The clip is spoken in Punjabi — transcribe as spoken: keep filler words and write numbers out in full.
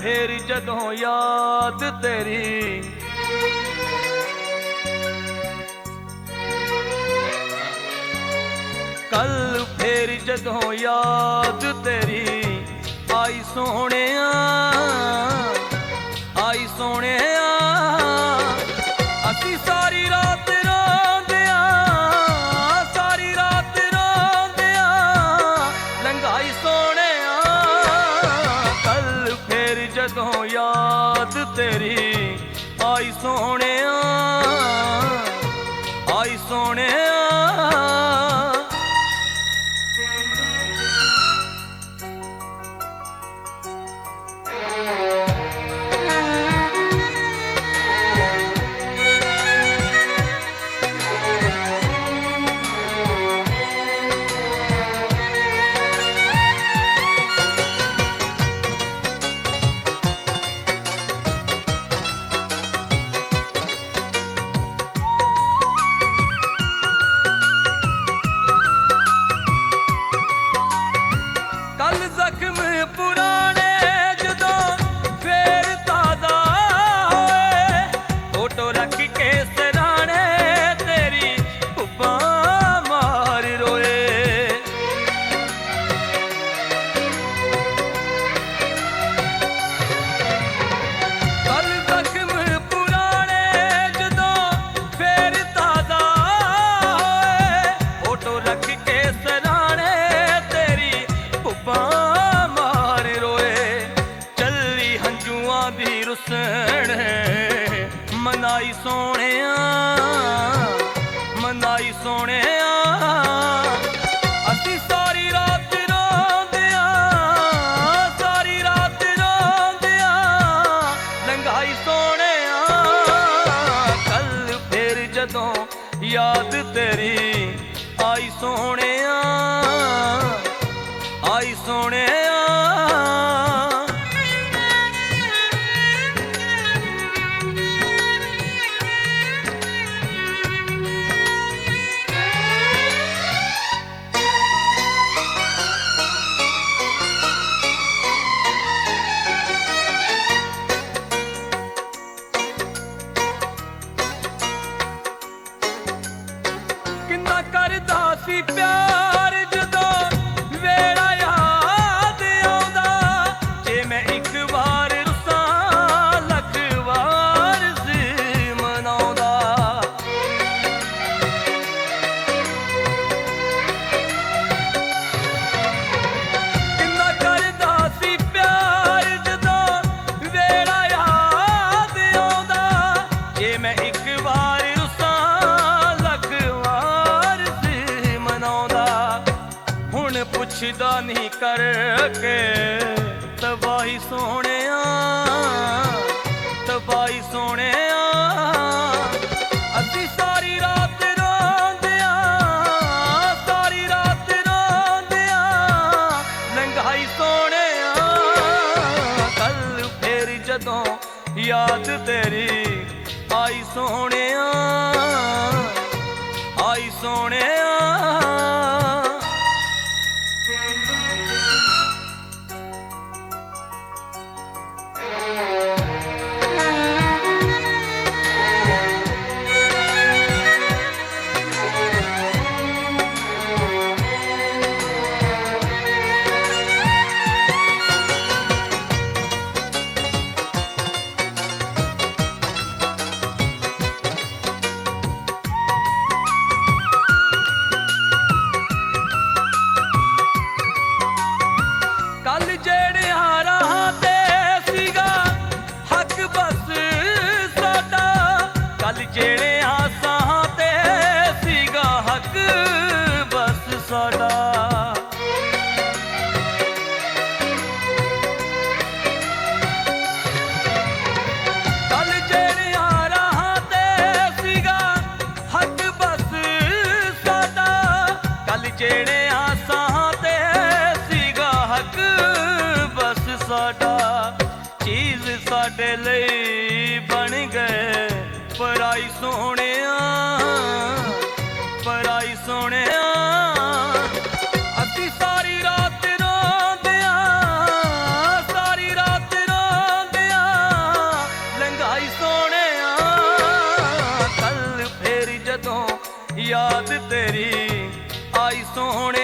ਫੇਰ ਜਦੋਂ ਯਾਦ ਤੇਰੀ ਕੱਲ ਫੇਰ ਜਦੋਂ ਯਾਦ ਤੇਰੀ ਆਈ ਸੋਹਣਿਆ ਆਈ ਸੋਹਣਿਆ ਅਸੀਂ ਸਾਰੀ ਰਾਤ ਰੋਂਦਿਆਂ ਸਾਰੀ ਰਾਤ ਰੋਂਦਿਆਂ ਲੰਘਾਈ ਸੋਹਣਿਆ ਕੱਲ ਫੇਰ ਜਦੋਂ ਯਾਦ ਤੇਰੀ ਆਈ ਸੋਹਣਿਆ ਆਈ ਸੋਹਣਿਆ ਜ਼ਖਮ ਪੁਰਾਣੇ ਜਦੋਂ ਫੇਰ ਤਾਜ਼ਾ ਹੋਏ ਫੋਟੋ ਰੱਖ ਕੇ ਸਿਰਾਣੇ ਤੇਰੀ ਭੁੱਬਾਂ ਮਾਰ ਰੋਏ ਕੱਲ ਜ਼ਖਮ ਪੁਰਾਣੇ ਜਦੋਂ ਫੇਰ ਤਾਜ਼ਾ ਹੋਏ ਫੋਟੋ ਰੱਖ ਕੇ ਸਿਰਾਣੇ ਤੇਰੀ ਭੁੱਬਾਂ ਦੀ ਰੁਸਣ ਮਨਾਈ ਸੋਹਣਿਆ ਮਨਾਈ ਸੋਹਣਿਆ ਅਸੀਂ ਸਾਰੀ ਰਾਤ ਰੋਂਦਿਆਂ ਸਾਰੀ ਰਾਤ ਰੋਂਦਿਆਂ ਲੰਘਾਈ ਸੋਹਣਿਆ ਕੱਲ ਫੇਰ ਜਦੋਂ ਯਾਦ ਤੇਰੀ ਆਈ ਸੋਹਣਿਆ ਆਈ ਸੋਹਣਿਆ ਕਰਦਾ ਸੀ ਪਿਆਰ ਜਦੋਂ ਵੇਲਾ ਯਾਦ ਆਉਂਦਾ ਜੇ ਮੈਂ ਇੱਕ ਵਾਰ ਰੁੱਸਾਂ ਲੱਖ ਵਾਰ ਸੀ ਮਨਾਉਂਦਾ ਕਿੰਨਾ ਕਰਦਾ ਸੀ ਪਿਆਰ ਜਦੋਂ ਵੇਲਾ ਯਾਦ ਆਉਂਦਾ ਜੇ ਮੈਂ ਇੱਕ ਵਾਰ ਪੁੱਛਦਾ ਨਹੀਂ ਕਰਕੇ ਤਬਾਹੀ ਸੋਹਣਿਆ ਤਬਾਹੀ ਸੋਹਣਿਆ ਅਸੀਂ ਸਾਰੀ ਰਾਤ ਰੋਂਦਿਆਂ ਸਾਰੀ ਰਾਤ ਰੋਂਦਿਆਂ ਲੰਘਾਈ ਸੋਹਣਿਆ ਕੱਲ ਫੇਰ ਜਦੋਂ ਯਾਦ ਤੇਰੀ ਆਈ ਸੋਹਣਿਆ ਆਈ ਸੋਹਣਿਆ ਜਿਹੜਿਆਂ ਰਾਹਾਂ ਤੇ ਸੀਗਾ ਹੱਕ ਬਸ ਸਾਡਾ ਕੱਲ ਜਿਹੜਿਆਂ ਸਾਹਾਂ ਤੇ ਸੀਗਾ ਹੱਕ ਬਸ ਸਾਡਾ ਕੱਲ ਜਿਹੜਿਆਂ ਰਾਹਾਂ ਤੇ ਸੀਗਾ ਹੱਕ ਬਸ ਸਾਡਾ ਕੱਲ ਜਿਹੜਿਆਂ ਸਾਹਾਂ ਤੇ ਸੀਗਾ ਹੱਕ ਸਾਡਾ ਚੀਜ਼ ਸਾਡੇ ਲਈ ਬਣ ਗਏ ਪਰਾਈ ਸੋਹਣਿਆ ਪਰਾਈ ਸੋਹਣਿਆ ਅਸੀਂ ਸਾਰੀ ਰਾਤ ਰੋਂਦਿਆਂ ਸਾਰੀ ਰਾਤ ਰੋਂਦਿਆਂ याद तेरी आई सोहणिया